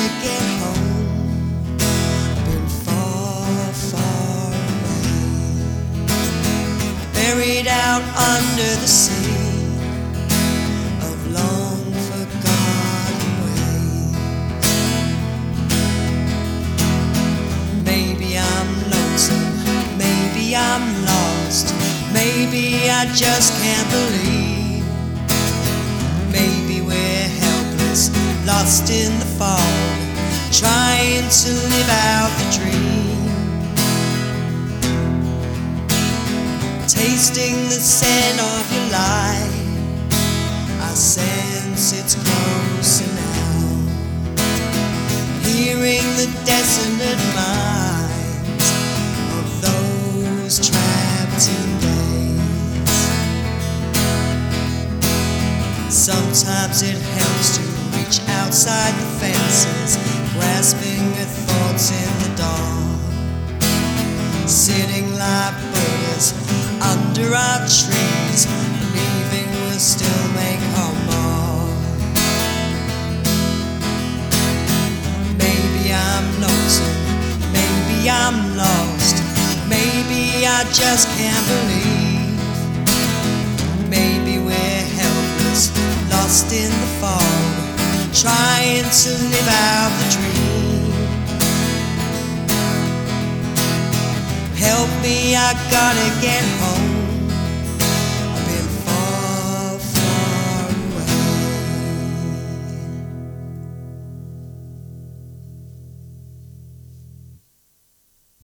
gotta get home. Been far, far away, buried out under the sea of long forgotten ways. Maybe I'm lonesome, maybe I'm lost, maybe I just can't believe. Maybe we're helpless, lost in the fog, trying to live out the dream. Tasting the scent of your light, I sense it's closer now. Hearing the dissonant minds of those trapped in days. Sometimes it helps to reach outside the fences, grasping at thoughts in the dark, sitting like Buddhas under our trees, believing we'll still make our mark. Maybe I'm lonesome, maybe I'm lost, maybe I just can't believe. Maybe we're helpless, lost in the fog, trying to live out the dream. Help me, I gotta get home.